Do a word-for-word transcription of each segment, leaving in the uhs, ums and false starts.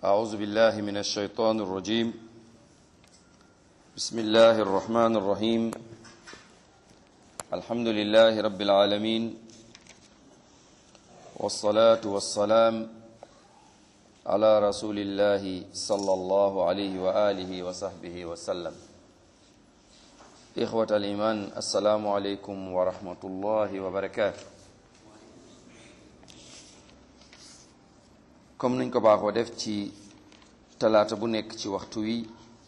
أعوذ بالله من الشيطان الرجيم بسم الله الرحمن الرحيم الحمد لله رب العالمين والصلاة والسلام على رسول الله صلى الله عليه وآله وصحبه وسلم إخوة الإيمان السلام عليكم ورحمة الله وبركاته comme niñ ko baaxoo def ci talaata bu nekk ci waxtu wi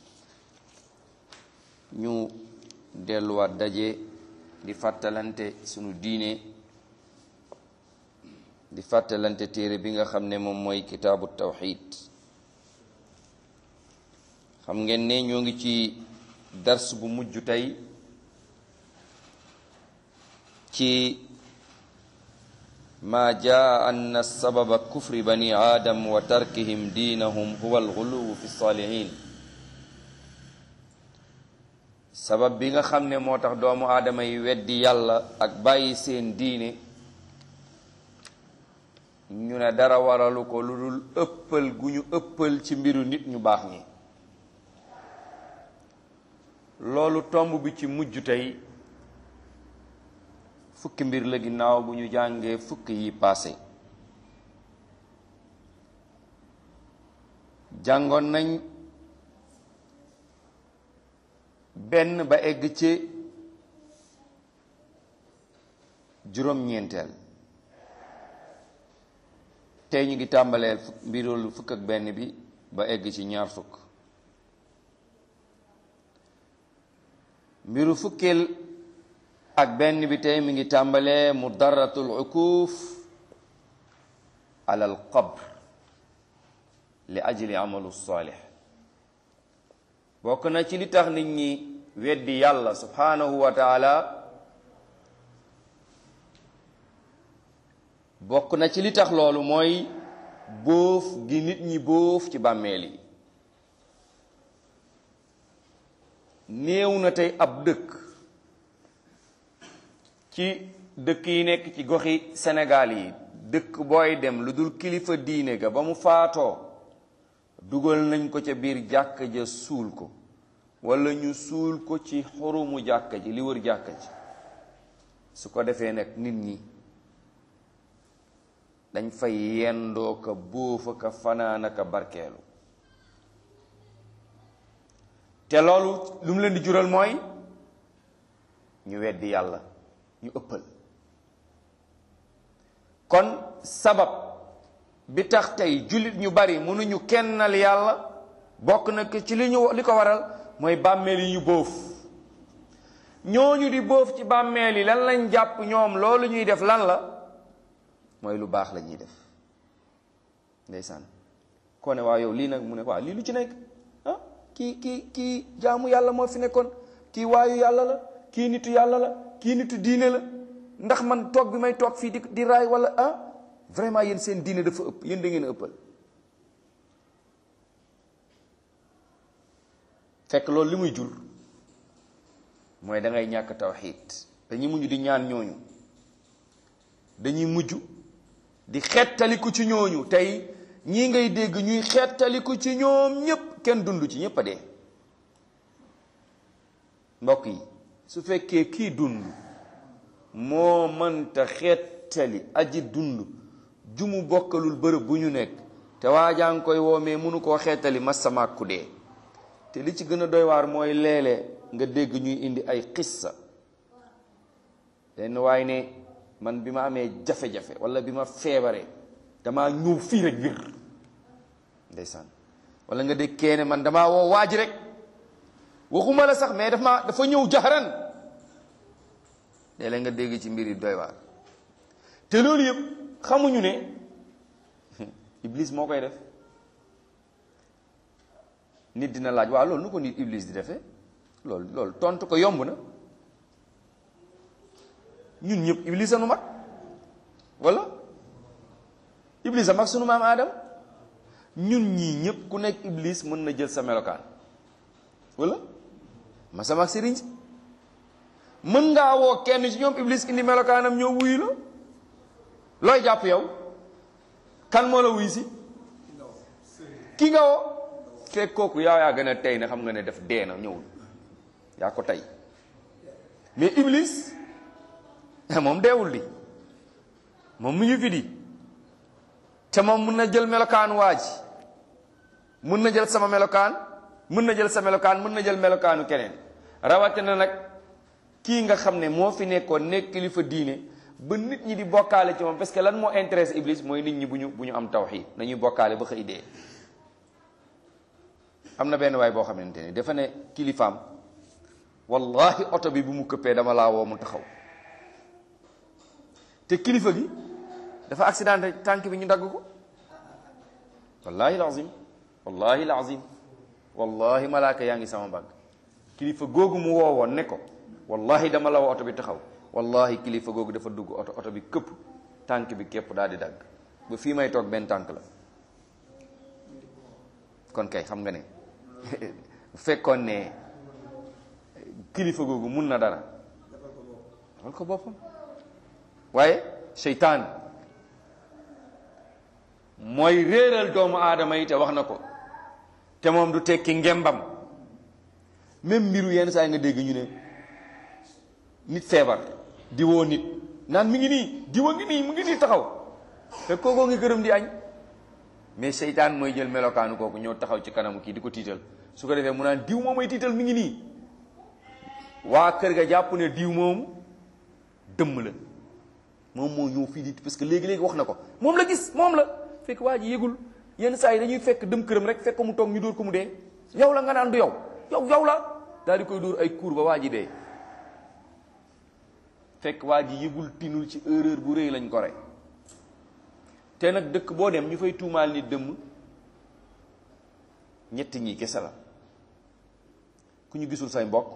ñu delluwaat daje di fàttalante sunu diine di fàttalante téere bi nga xam ne moom mooy kitaabu tawxid xam ngeen ne ñoo ngi ci dars bu mujj tey ci ما جاء أن السبب كفر بني آدم وتركهم دينهم هو الغلو في الصالحين sabab bi nga xam ne moo tax doomu aadama yi weddi yàlla ak bàyyi seen diine ñu ne dara waralu ko lu dul ëppal gu ñu ëppal ci mbiru nit ñu baax ñi loolu tomb bi ci mujj tey fukki mbir la ginnaaw bu ñu jàngee fukki yi passé jàngoon nañ benn ba egg ci juróom-ñeenteel tey ñu ngi tàmbaleel mbiroolu fukk ak benn bi ba egg ci ñaar fukk mbiru fukkeel ak benn bi tey mi ngi tàmbalee mudaratul ukuuf ala al qabr li ajli amalu salih bokk na ci li tax nit ñi weddi yàlla subhanahu wa taala bokk na ci li tax loolu mooy bóof gi nit ñi bóof ci bàmmeel yi néew na tey ab dëkk ci dëkk yi nekk ci goxi Sénégal yi dëkk booy dem lu dul kilifa diine ga ba mu faatoo dugal nañ ko ca biir jàkka ja suul ko walla ñu suul ko ci xurumu jàkka ji li wër jàkka ji su ko defee nag nit ñi dañ fay yendoo ka bóofa ka fanaana ka barkeelu te loolu lu mu leen di jural mooy ñu weddi yàlla ñu ëppal kon sabab bi tax tey jullit ñu bari mënuñu kennal yàlla bokk na ci li ñu li ko waral mooy bàmmeel yi ñu bóof ñooñu di bóof ci bàmmeel yi lan lañ jàpp ñoom loolu ñuy def lan la mooy lu baax la ñuy def ndeysaan koo ne waa yow lii nag mu ne waa lii lu ci nekk ah kii kii kii jaamu yàlla moo fi nekkoon kii waayu yàlla la kii nitu yàlla la kii nitu diine la ndax man toog bi may toog fii di di raay wala ah vraiment yéen seen diine dafa ëpp yéen da ngeen a ëppal fekk loolu li muy jur mooy da ngay ñàkk tawxiid dañuy mujj di ñaan ñooñu dañuy mujj di xettaliku ci ñooñu tey ñii ngay dégg ñuy xettaliku ci ñoom ñépp kenn dund ci ñépp a dee mbokk yi su fekkee kii dund moo mënta xettali aji dund ju mu bokkalul bërëb bu ñu nekk te waajaa ngi koy woo mais mënu koo xettali masamaak ku dee te li ci gën a doy waar mooy léeg-léeg nga dégg ñuy indi ay xissa lenn waaye ne man bi ma amee jafe-jafe wala bi ma feebaree damaa ñëw fii rek wir ndeysaan wala nga dégg keene man damaa woo waaj rek waxuma la sax mais dafa dafa ñëw jaxaran léeg-léeg nga dégg ci mbir yi doy waar te loolu yëpp xamuñu ne iblis moo koy def nit dina laaj waaw loolu nu ko nit iblis di defee loolu loolu tontu ko yomb na ñun ñëpp iblis a nu mag wala iblis a mag sunu maam Adam ñun ñii ñëpp ku nekk iblis mën na jël sa melokaan wala ma sama ak sëriñ si mën ngaa woo kenn ci ñoom iblis indi melokaanam ñëw wuyu la looy jàpp yow kan moo la wuyu si ki nga woo fekk kooku yaa yaa gën a tey ne xam nga ne def dee na ñëwul yaa ko tey mais iblis moom deewul di moom mu ngi fi di te moom mun na jël melokaan waa ji mun na jël sama melokaan mun na jël sa melokaan mun na jël melokaanu keneen rawatina nag kii nga xam ne moo fi nekkoon nekk kilifa diine ba nit ñi di bokkaale ci moom parce que lan moo intéresse iblis mooy nit ñi bu ñu bu ñu am tawxiid nañuy bokkaale ba xëy dee. am na benn waay boo xamante ne dafa ne kilifaam wallahi oto bi bu mu këppee dama laa woo mu taxaw te kilifa gi dafa accidenté tànk bi ñu dagg ko wallahi lazim wallahi lazim wallahi malaaka yaa ngi sama mbagg kilifa googu mu woowoon ne ko wallahi dama la woo oto bi taxaw wallahi kilifa googu dafa dugg oto oto bi këpp tànk bi képp daal di dagg ba fii may toog benn tànk la kon kay xam nga ne bu fekkoon ne kilifa googu mun na dara defal ko boppam waaye seytaan mooy réeral doomu aadama yi te wax na ko te moom du tekki ngembam même mbiru yenn saa yi nga dégg ñu ne nit feebar di woo nit naan mi ngi nii diwa ngi nii mu ngi nii taxaw te kookoo ngi gërëm di añ mais seytaan mooy jël melokaanu kooku ñëw taxaw ci kanamu kii di ko tiital su ko defee mu naan diw moom mooy tiital mi ngi nii waa kër ga jàpp ne diw moomu dëmm la moom moo ñëw fii di parce que léegi-léegi wax na ko moom la gis moom la fekk waa ji yëgul yenn saa yi dañuy fekk dem këram rek fekk mu toog ñu dóor ko mu dee yow la nga naan du yow yow yow la daal di koy dóor ay kuur ba waa ji dee fekk waa ji yëgul tinul ci erreur bu rëy lañ ko rey te nag dëkk boo dem ñu fay tuumaal nit dëmm ñetti ñii kese la ku ñu gisul say mbokk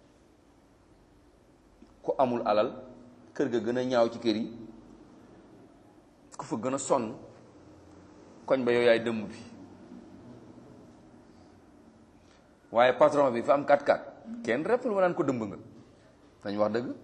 ku amul alal kër ga gën a ñaaw ci kër yi ku fa gën a sonn koñ ba yow yaay dëmm bi waaye patron bi fa am kat kat kenn reppul ma naan ko dëmb nga dañ wax dëgg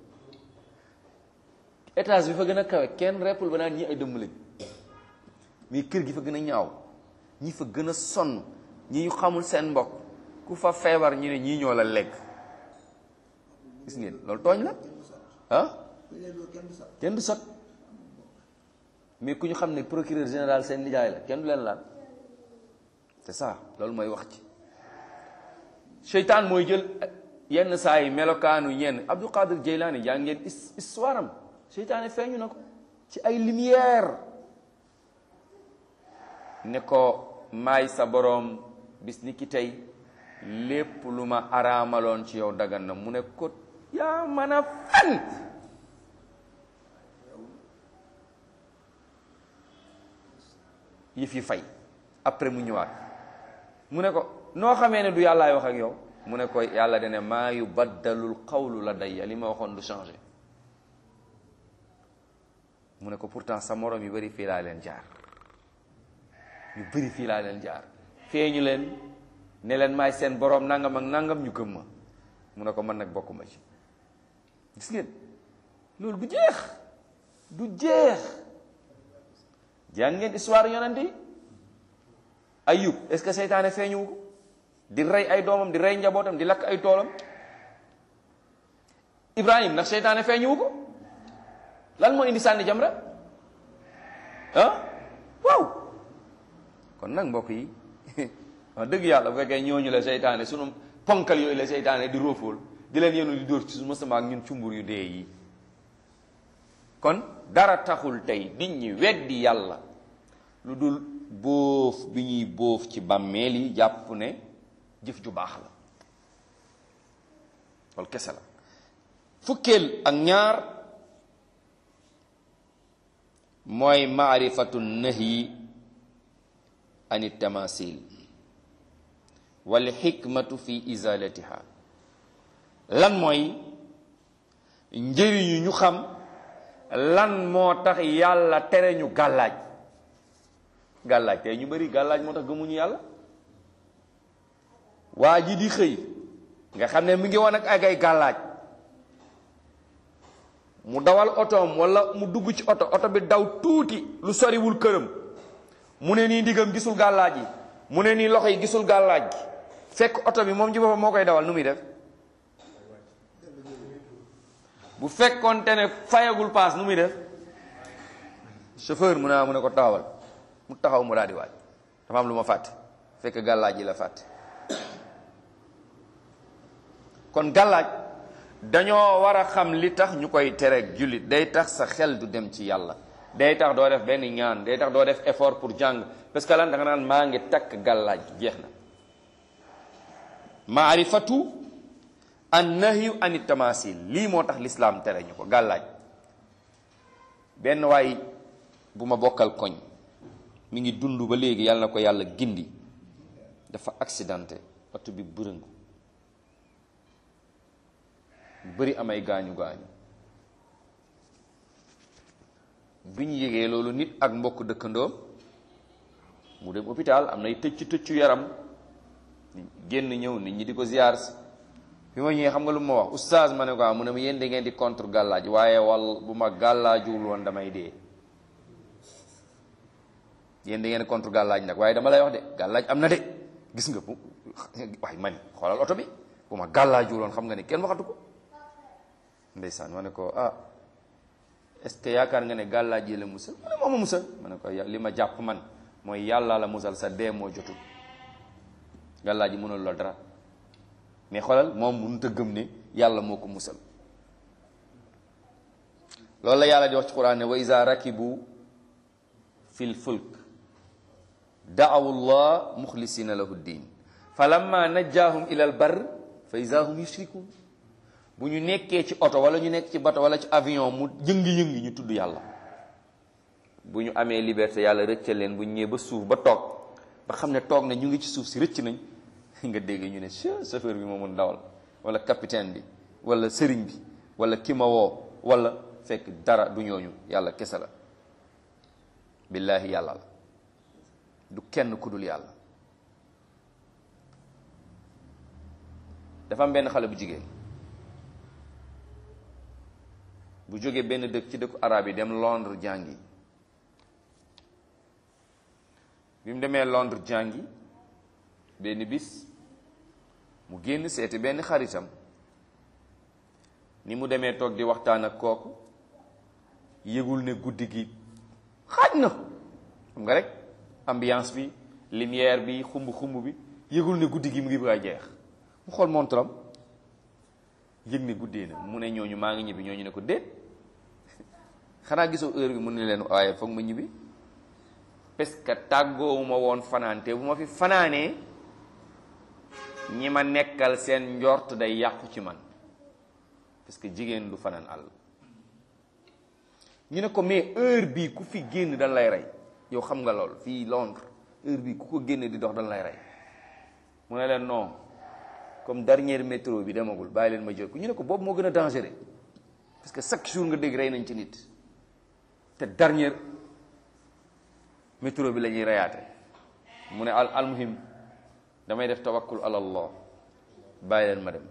étage bi fa gën a kawe kenn reppul ba naan ñi ay dëmm lañ mais kër gi fa gën a ñaaw ñi fa gën a sonn ñi ñu xamul seen mbokk ku fa feebar ñu ne ñii ñoo la lekk gis ngeen loolu tooñ la ah kenn du sot mais ku ñu xam ne procureur général seen nijaay la kenn du leen laal c'est ça loolu mooy wax ci seytaan mooy jël yenn saa yi melokaanu ñenn Abdul Qadir Jeylaani yaa ngeen histoire am seytaane feeñu na ko ci ay lumière ne ko maay sa boroom bis ni ki tey lépp lu ma araamaloon ci yow dagan na mu ne ko yaa mën a fen yëf yi fay après mu ñëwaat mu ne ko noo xamee ne du yàllaay wax ak yow mu ne ko yàlla dene maa yu baddalul xawlu la dayya li ma waxoon du changé mu ne ko pourtant sa morom yu bari fii laa leen jaar yu bari fii laa leen jaar feeñu leen ne leen maay seen boroom nangam ak nangam ñu gëm ma mu ne ko man nag bokkuma ci gis ngeen loolu du jeex du jeex jàng ngeen histoire yonent yi Ayub est-ce que seytaane feeñuwu ko di rey ay doomam di rey njabootam di lakk ay toolam Ibrahim ndax seytaane feeñuwu ko lan moo indi sànni jamra ah waaw kon nag mbokk yi wax dëgg yàlla bu fekkee ñooñu la seytaane sunu ponkal yooyu la seytaane di róofool di leen yenu di dóor ci su mosama ak ñun cumbur yu dee yi kon dara taxul tey nit ñi weddi yàlla lu dul bóof bi ñuy bóof ci bàmmeel yi jàpp ne jëf ju baax la loolu kese la fukkeel ak ñaar mooy maarifatu nahyi ani tamasil wal xikmatu fi izalatiha lan mooy njëriñu ñu xam lan moo tax yàlla tere ñu gàllaaj gàllaaj tey ñu bari gàllaaj moo tax gëmuñu yàlla waa ji di xëy nga xam ne mi ngi woon ak ay ay gàllaaj mu dawal otoom wala mu dugg ci oto oto bi daw tuuti lu soriwul këram mu ne nii ndigam gisul gàllaaj yi mu ne nii loxo yi gisul gàllaaj gi fekk oto bi moom ci boppam moo koy dawal nu muy def bu fekkoonte ne fayagul paas nu muy def chauffeur mu ne mu ne ko taxawal mu taxaw mu daal di waaj dafa am lu ma fàtte fekk gàllaaj yi la fàtte kon gàllaaj dañoo war a xam li tax ñu koy tereeg jullit day tax sa xel du dem ci yàlla day tax doo def benn ñaan day tax doo def effort pour jàng parce que lan da nga naan maa ngi takk gàllaaj jeex na maarifatu an nahyu anit tamasil lii moo tax lislaam tere ñu ko gàllaaj benn waay bu ma bokkal koñ mi ngi dund ba léegi yàlla na ko yàlla gindi dafa accidenté oto bi bërëngu bëri amay gaañu gaañu bi ñu yégee loolu nit ak mbokk dëkkandoom mu dem hôpital am nay tëcc tëccu yaram génn ñëw nit ñi di ko ziar si bi ma ñëwee xam nga lu ma wax oustaz ma ne ko mu ne ma yéen da ngeen di contre gàllaaj waaye wal bu ma gàllaajuwul woon damay dee yéen da ngeen di contre gàllaaj nag waaye dama lay wax de gàllaaj am na de gis nga bu waay mani xoolal oto bi bu ma gàllaajuwul woon xam nga ne kenn waxatu ko ndeysaan ma ne ko ah est-ce que yaakaar nga ne gàllaaj yi la musal mu ne moo ma musal ma ne ko li ma jàpp man mooy yàlla la musal sa dee moo jotul gàllaaj yi mënul la dara mais xoolal moom mënut a gëm ne yàlla moo ko musal loolu la yàlla di wax ci quran ne wa iza rakibu fil fulk da'awu llah muxlisina lahu ddin fa lamma najjaahum ila al barr fa iza hum yushrikun bu ñu nekkee ci oto wala ñu nekk ci bato wala ci avion mu yëngi-yëngi ñu tudd yàlla bu ñu amee liberté yàlla rëccal leen bu ñu ñëwee ba suuf ba toog ba xam ne toog na ñu ngi ci suuf si rëcc nañ nga dégg ñu ne chauffeur bi moo mun dawal wala capitaine bi wala sëriñ bi wala ki ma woo wala fekk dara du ñooñu yàlla kese la billaahi yàlla la du kenn ku dul yàlla dafa am benn xale bu jigéen bu jógee benn dëkk ci dëkku arab yi dem Londres jàngi bi mu demee Londres jàngi benn bis mu génn seeti benn xaritam ni mu demee toog di waxtaan ak kooku yëgul ne guddi gi xaaj na xam nga rek ambiance bi lumière bi xumb xumb bi yëgul ne guddi gi mu ngi bëgg a jeex mu xool montaram yëg ne guddee na mu ne ñooñu maa ngi ñibbi ñooñu ne ko déet xanaa gisoo heure bi mu ne leen waaye foog ma ñibbi parce que tàggoowuma woon fanaan te bu ma fi fanaanee ñi ma nekkal seen njort day yàqu ci man parce que jigéen du fanaan àll ñu ne ko mais heure bii ku fi génn dañ lay rey yow xam nga lool fii Londres heure bii ku ko génne di dox dañ lay rey mu ne leen non comme dernier métro bi demagul bàyyi leen ma jël ko ñu ne ko boobu moo gën a dangereux parce que chaque jour nga dégg rey nañ ci nit te dernier métro bi la ñuy reyaate mu ne al almuhim damay def tawakkul ala allah bàyyi leen ma dem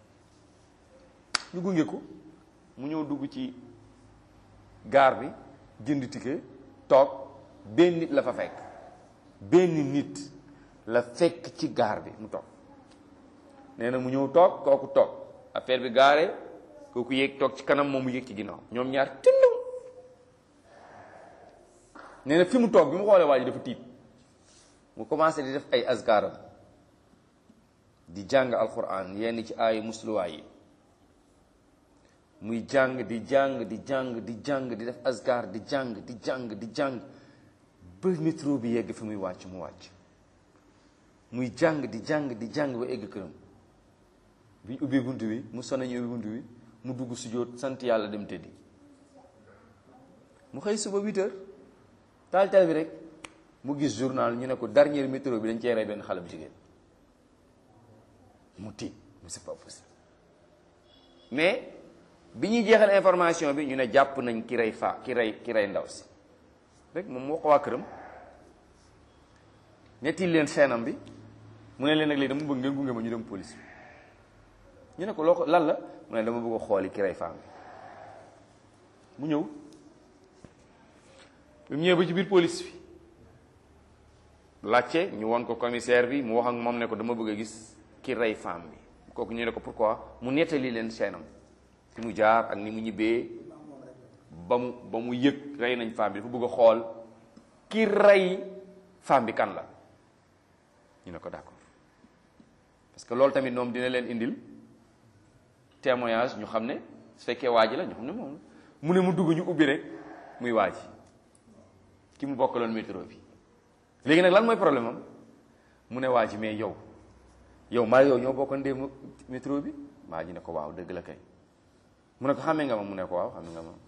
ñu gunge ko mu ñëw dugg ci gaar bi jënd ticket toog benn nit la fa fekk benn nit la fekk ci gaar bi mu toog nee na mu ñëw toog kooku toog affaire bi gaare kooku yéeg toog ci kanam moom mu yéeg ci ginnaaw ñoom ñaar tëndam nee na fi mu toog bi mu xoolee waa ji dafa tiit mu commencé di def ay azkaaram di jàng alquran yenn ci ay musluwaay yi muy jàng di jàng di jàng di jàng di def azkar di jàng di jàng di jàng ba métro bi yegg fi muy wàcc mu wàcc muy jàng di jàng di jàng ba egg këram bi ñu ubbee bunt bi mu sonné ñu ubbi bunt bi mu dugg sujjóot sant yàlla dem tëddi mu xëy suba huit heures taal taal bi rek mu gis journal ñu ne ko dernier métro bi dañ cee rey benn xale bu jigéen mu tiit mais c'est pas possible mais bi ñuy jeexal information bi ñu ne jàpp nañ ki rey fa ki rey ki rey ndaw si rek moom moo ko waa këram nettil leen seenam bi mu ne leen nag léegi dama bëgg ngeen gunge ma ñu dem police ñu ne ko loo ko lan la mu ne dama bëgg a xooli ki rey femme bi mu ñëw bi mu ñëwee ba ci biir police bi mu ne laajte ñu won ko commissaire bi mu wax ak moom ne ko dama bëgg a gis ki rey femme bi kooku ñu ne ko pourquoi mu nettali leen seenam fi mu jaar ak ni mu ñibbee ba mu ba mu yëg rey nañ femme bi dafa bëgg a xool ki rey femme bi kan la ñu ne ko d'accord parce que loolu tamit moom dina leen indil témoignage ñu xam ne su fekkee waa ji la ñu xam ne moom la mu ne mu dugg ñu ubbi rek muy waa ji ki mu bokkaloon métro bi léegi nag lan mooy problème am mu ne waa ji mais yow yow maa yow ñoo bokkoon dee métro bi waa ji ne ko waaw dëgg la kay mu ne ko xamee nga ma mu ne ko waaw xamee nga ma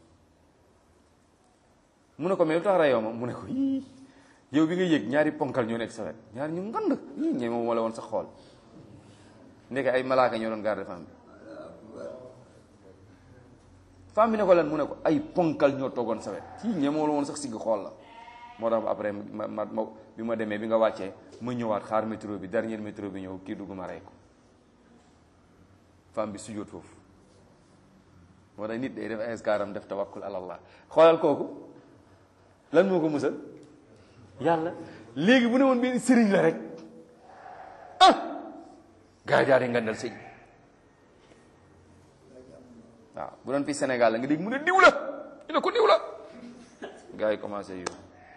mu ne ko mais lu tax reyoo ma mu ne ko yii yow bi nga yëg ñaari ponkal ñoo nekk sa wet ñaari ñu ngand yii ñe moom wala woon sa xool ndeke ay malaaka ñoo doon garder femme bi femme bi ne ko lan mu ne ko ay ponkal ñoo toogoon sa wet yii ñe moom la woon sax sigg xool la moo tax après ma ma ma bi ma demee bi nga wàccee ma ñëwaat xaar métro bi dernier métro bi ñëw kii dugg ma rey ko femme bi sujjóot foofu moo tax nit day def askaaram def tawakkul alallah xoolal kooku lan moo ko musal yàlla léegi bu ne woon benn sëriñ la rek ah gaa yi daal di ngandal sëñ waaw bu doon fii Sénégal la nga dégg mu ne diw la ñu ne ko diw la gaa yi commencé yooyu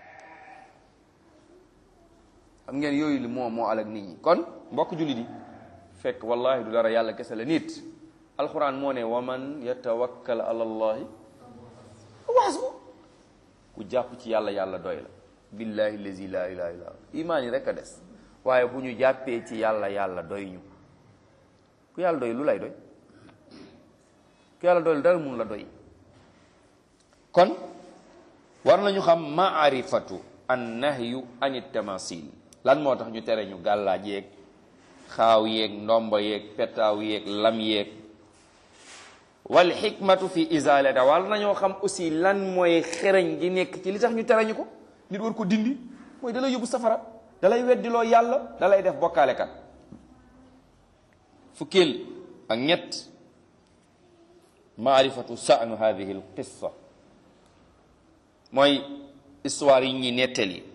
xam ngeen yooyu li moo moo alak nit ñi kon mbokk jullit yi fekk wallahi du dara yàlla kese la nit alquran moo ne wa man yatawakkal ala allahi wasbu ku jàpp ci yàlla yàlla doy la billahi lazi la ilaha illa imaan yi rek a des waaye bu ñu jàppee ci yàlla yàlla doy ñu ku yàlla doy lu lay doy ku yàlla doy lu dara mun la doy kon war nañu xam maarifatu an nahyu an tamasil lan moo tax ñu tere ñu gàllaaj yeeg xaaw yeeg ndomba yeeg petaaw yeeg lam yeeg wal xikmatu fi izalata war nañoo xam aussi lan mooy xereñ gi nekk ci li tax ñu tere ñu ko nit war ko dindi mooy dalay yóbbu safara dalay weddiloo yàlla dalay def bokkaale kat fukkeel ak ñett maarifatu sa'nu hadhihi al qissa mooy histoire yi ñuy nettali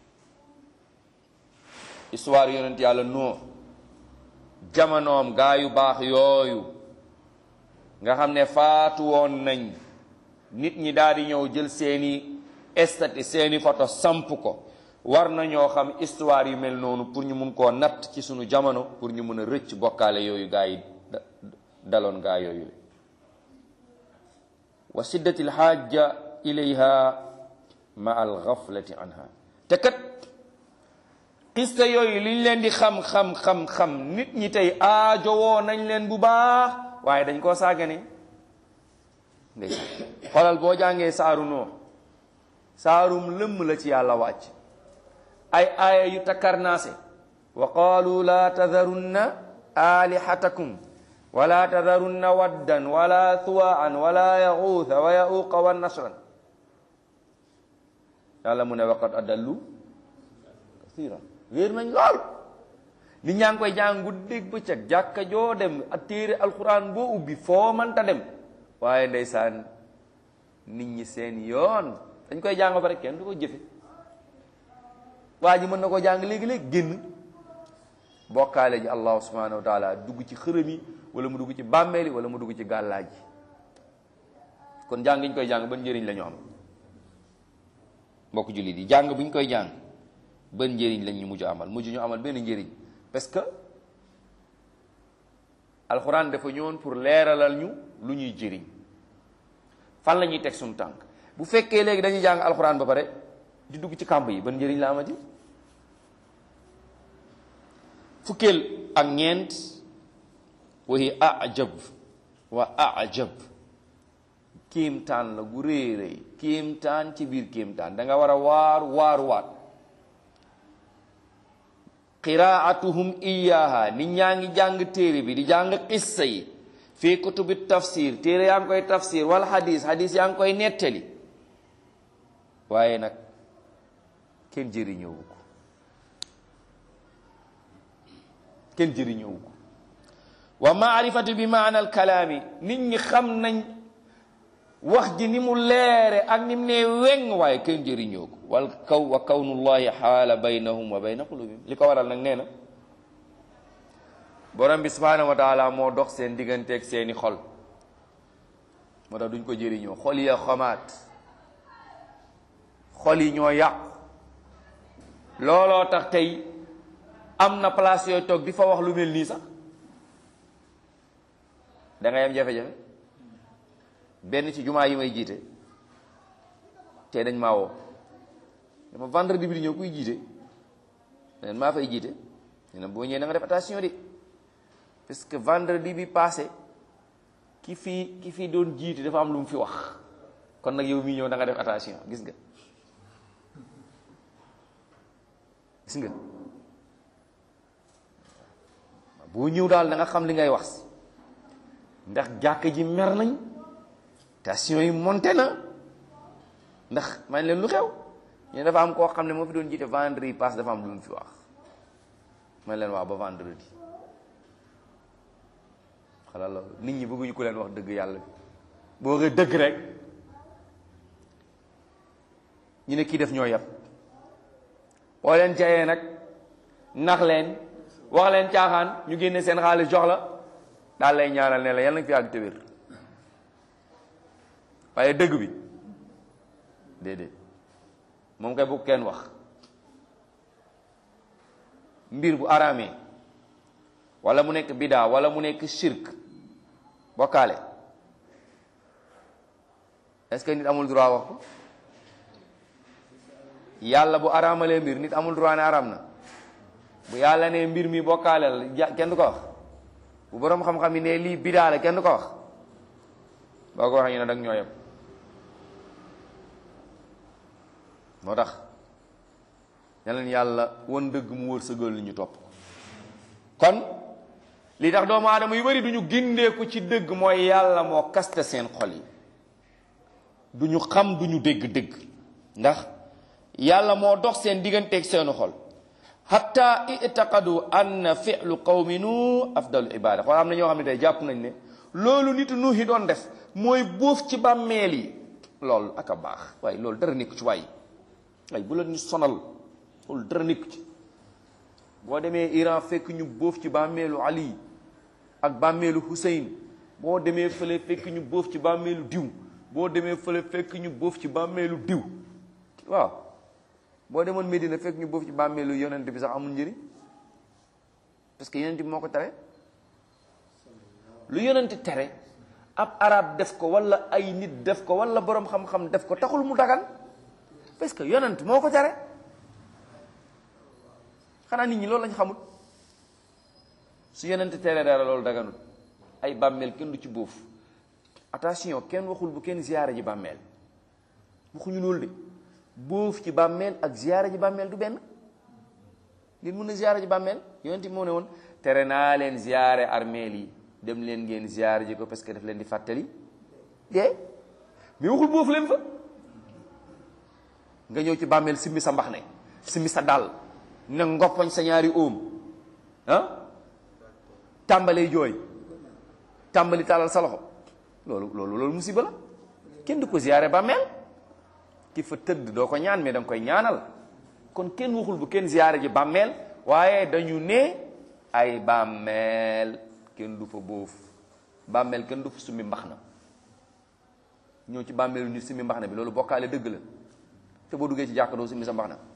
histoire yonent yàlla noo jamonoom gaa yu baax yooyu nga xam ne faatu woon nañ nit ñi daal di ñëw jël seeni estati seeni photo samp ko war nañoo xam histoire yu mel noonu pour ñu mun koo natt ci sunu jamono pour ñu mun a rëcc bokkaale yooyu gaa yi daloon gaa yooyu wa siddati alxaaja ilayha ma al ghaflati anha te kat xista yooyu liñ leen di xam xam xam xam nit ñi tey aajowoo nañ leen bu baax waaye dañ koo saagane ndeysaan xoolal boo jàngee saaru noo saarum lëmm la ci yàlla wàcc ay aaya yu takkarnaase wa qaalu laa tadarunna alihatakum wala tadarunna waddan wala thuwaan wala yaxuuta wa yauqa wa nasran yàlla mu ne waqad adallu kasiran wéer nañ lool nit ñaa ngi koy jàng guddeeg bëccëg jàkka joo dem ak téere alquran boo ubbi foo mënta dem waaye ndeysaan nit ñi seen yoon dañ koy jàng ba pare kenn du ko jëfe waa ji mën na ko jàng léegi-léegi génn bokkaale ji allahu subhanahu wa taala dugg ci xërëm yi wala mu dugg ci bàmmeeli wala mu dugg ci gàllaaj ji kon jàng ñu koy jàng ban njëriñ la ñu am mbokk jullit yi jàng bu ñu koy jàng ban njëriñ lañ ñu mujj amal mujj ñu amal benn njëriñ parce que alxuraan dafa ñëwoon pour leeralal ñu lu ñuy jëriñ fan la ñuy teg suñu tànk bu fekkee léegi dañuy jàng alxuraan ba pare di dugg ci kàmb yi ban njëriñ la amati fukkeel ak ñeent wahi ajab wa ajab kéemtaan la gu rëy rëy kéemtaan ci biir kéemtaan da nga war a waar waar waat qiraatuhum iyaha nit ñaa ngi jàng téere bi di jàng qissa yi fii kutubi tafsir téere yaa ngi koy tafsir wala hadis hadis yaa ngi koy nettali waaye nag kenn jëriñoowu ko kenn jëriñoowu ko wa maarifatu bi maana al kalaami nit ñi xam nañ wax ji ni mu leere ak ni mu ne weng waaye kenn jëriñoo ko wal kaw wa kawnullahi xaala baynahum wa bayna qulubihim li ko waral nag nee na borom bi subhanahu wa taala moo dox seen digganteeg seeni xol moo tax duñ ko jëriñoo xol ya xamaat xol yi ñoo yàqu looloo tax tey am na place yooyu toog di fa wax lu mel nii sax da ngay am jafe-jafe benn ci jumaa yi may jiite te dañ maa woo dama vendredi bi di ñëw kuy jiite leen maa fay jiite nee na boo ñëwee da nga def attention de parce que vendredi bi passé ki fii ki fii doon jiite dafa am lu mu fi wax kon nag yow mii ñëw da nga def attention gis nga gis nga boo ñëw daal da nga xam li ngay wax ndax jàkk ji mer nañ tension yi monté na ndax man leen lu xew ñu dafa am koo xam ne moo fi doon jiite vendredi passe dafa am lu mu fi wax man leen wax ba vendredi xalaat loolu nit ñi bëgguñu ku leen wax dëgg yàlla bi boo waxee dëgg rek ñu ne kii def ñoo yab boo leen jayee nag nax leen wax leen caaxaan ñu génne seen xaalis jox la daal lay ñaanal ne la yàlla na fi àgg te wér waaye dëgg bi déedéet moom kay bu kenn wax mbir bu araamee wala mu nekk bidaa wala mu nekk shirk bokkaale est-ce que nit amul droit wax ko yàlla bu araamalee mbir nit amul droit ne araam na bu yàlla ne mbir mi bokkaale la kenn du ko wax bu boroom xam-xam yi ne lii bidaa la kenn du ko wax boo ko waxee ñu ne dag ñoo yem moo tax ne leen yàlla won dëgg mu wër sëgal li ñu topp kon li tax doomu aadama yu bari du ñu gindeeku ci dëgg mooy yàlla moo kaste seen xol yi du ñu xam du ñu dégg dëgg ndax yàlla moo dox seen digganteeg seenu xol hatta itaqadu anna fi'lu qawmi nu afdalu ibada xool am na ñoo xam ne tey jàpp nañ ne loolu nitu nuuhi doon def mooy bóof ci bàmmeel yi loolu ak a baax waaye loolu dara nekku ci waay waaye bu la ñu sonal loolu dara nekku ci boo demee Iran fekk ñu bóof ci bàmmeelu Ali ak bàmmeelu Hussein boo demee fële fekk ñu bóof ci bàmmeelu diw boo demee fële fekk ñu bóof ci bàmmeelu diw waaw boo demoon Medina fekk ñu bóof ci bàmmeelu yonent bi sax amul njëriñ parce que yonent bi moo ko tere lu yonent tere ab arab def ko wala ay nit def ko wala boroom xam-xam def ko taxul mu dagan parce que yonent moo ko tere xanaa nit ñi loolu lañ xamul su yonent tere dara loolu daganut ay bàmmeel kenn du ci bóof attention kenn waxul bu kenn ziyaara ji bàmmeel waxuñu loolu de bóof ci bàmmeel ak ziyaara ji bàmmeel du benn nit mun na ziyaara ji bàmmeel yonent moo ne woon tere naa leen ziyaare armeel yi dem leen ngeen ziyaara ji ko parce que daf leen di fàttali dee mais waxul bóof leen fa nga ñëw ci bàmmeel simmi sa mbax ne simmi sa dàll ne ngoppoñ sa ñaari óom ah tàmbalee jooy tàmbali tàllal sa loxo loolu loolu loolu musiba la kenn du ko ziyaare bàmmeel ki fa tëdd doo ko ñaan mais da nga koy ñaanal kon kenn waxul bu kenn ziyaare ji bàmmeel waaye dañu ne ay bàmmeel kenn du fa bóof bàmmeel kenn du fa summi mbax na ñëw ci bàmmeelu nit summi mbax na bi loolu bokkaale dëgg la te boo duggee ci jàkk doo summi sa mbax na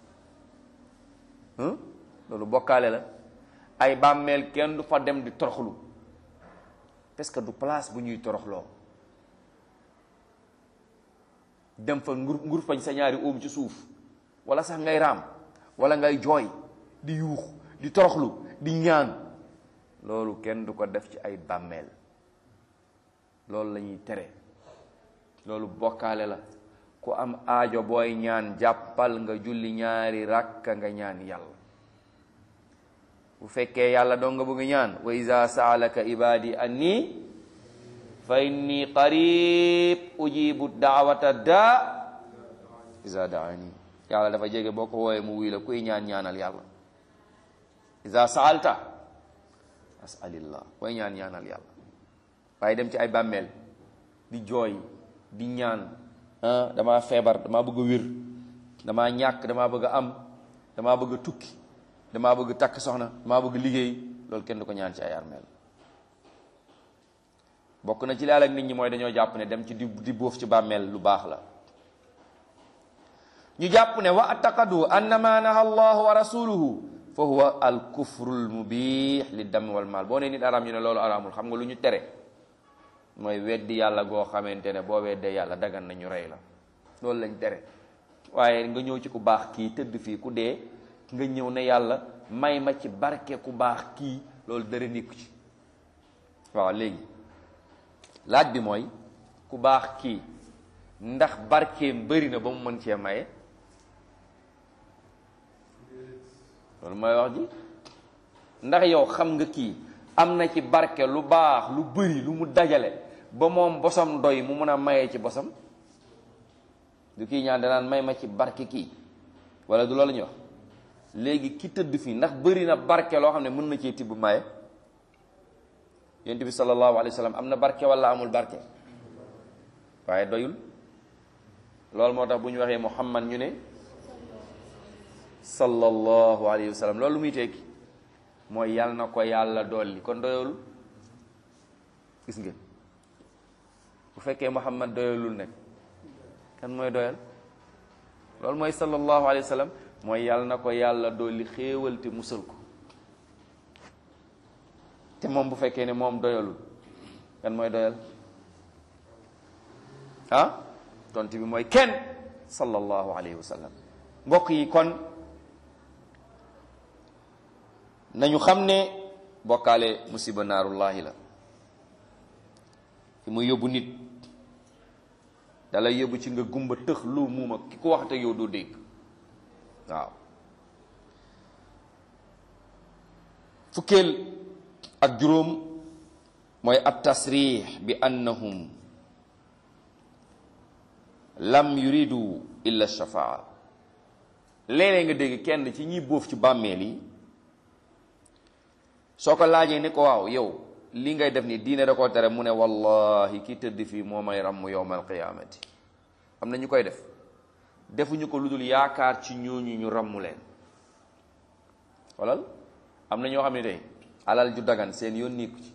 loolu bokkaale la ay bàmmeel kenn du fa dem di toroxlu parce que du place bu ñuy toroxloo dem fa ngur ngur fañ sa ñaari óom ci suuf wala sax ngay raam wala ngay jooy di yuux di toroxlu di ñaan loolu kenn du ko def ci ay bàmmeel loolu la ñuy tere loolu bokkaale la ku am aajo booy ñaan jàppal nga julli ñaari rakka nga ñaan yàlla bu fekkee yàlla doo nga bëgg ñaan wa iza saalaka ibadi anni fa inni qarib ujibu daawata da iza daani yàlla dafa jege boo ko wooyee mu wuy la kuy ñaan ñaanal yàlla iza saalta asalillah koy ñaan ñaanal yàlla waaye dem ci ay bàmmeel di jooy di ñaan ah damaa feebar damaa bëgg a wér, damaa ñàkk damaa bëgg a am, damaa bëgg a tukki, damaa bëgg takk soxna, damaa bëgg liggéey, loolu kenn du ko ñaan ci ay armeel. bokk na ci laal ak nit ñi mooy dañoo jàpp ne dem ci di di bóof ci bàmmeel lu baax la. ñu jàpp ne wa ataqadu anna ma naha allahu wa rasuluhu fa huwa al kufrul mubih li dam wal maal. boo ne nit araam ñu ne loolu araamul. xam nga lu ñu tere mooy weddi yàlla goo xamante ne boo weddee yàlla dagan nañu rey la, loolu lañ tere. waaye nga ñëw ci ku baax kii tëdd fii ku dee nga ñëw ne yàlla may ma ci barke ku baax kii, loolu dara nekku ci. waaw léegi laaj bi mooy ku baax kii ndax barkeem bëri na ba mu mën cee maye? loolu mooy wax ji. ndax yow xam nga kii am na ci barke lu baax lu bëri lu mu dajale ba moom bosam doy mu mun a maye ci bosam? du kii ñaan danaan may ma ci barke kii, wala du loolu ñu wax? léegi ki tëdd fii ndax bëri na barke loo xam ne mën na cee tibb maye? yonent bi sallallahu alayhi wa sallam am na barke wala amul barke? waaye doyul. loolu moo tax bu ñu waxee Muhammad ñu ne sallallahu alayhi wa sallam, loolu muy tekki mooy yàlla na ko yàlla dolli. kon doyul. gis ngeen bu fekkee Muhammad doyalul nag kan mooy doyal? loolu mooy sallallahu alayhi wa sallam, mooy yàlla na ko yàlla dolli xéewal te musal ko. te moom bu fekkee ne moom doyalul kan mooy doyal? ah tontu bi mooy kenn, sallallahu alayhi wa sallam. mbokk yi kon nañu xam ne bokkaale musiba naarullahi la. fi muy yóbbu nit dalay yóbbu ci nga gumba tëx lu muuma ki ko wax te yow doo dégg. waaw fukkeel ak juróom mooy at tasrix bi annahum lam yuridu illa shafaa. léeg-léeg nga dégg kenn ci ñiy bóof ci bàmmeel yi soo ko laajee ne ko waaw yow li ngay def ni diine da koo tere, mu ne wallahi ki tëdd fii moo may ràmm yowmal qiyaamati. am na ñu koy def defuñu ko lu dul yaakaar ci ñooñu ñu ràmmu leen. walal am na ñoo xam ne tey alal ju dagan seen yoon nekku ci,